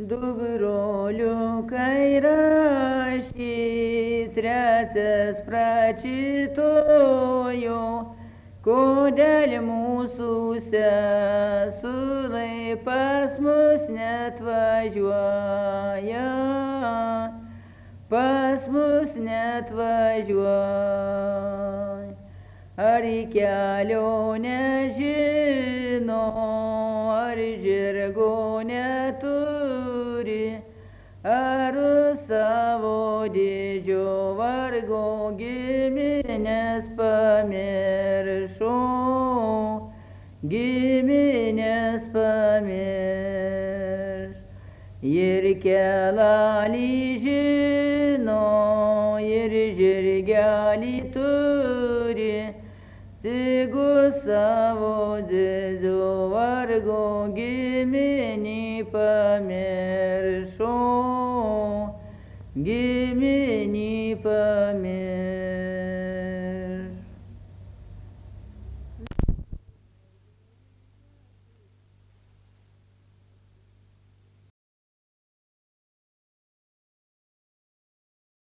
Du broliukai rašė, trečias pračitojo, kodėl mūsų sesulai pas mus netvažiuoja, pas mus netvažiuoja. Ar į kelio nežino, ar žirgo neturi, ar savo didžio vargo giminės pamiršo, giminės pamirš. Ir kelalį žino, ir žirgelį turi, Sigu savo didžio vargo giminį pamiršo, giminį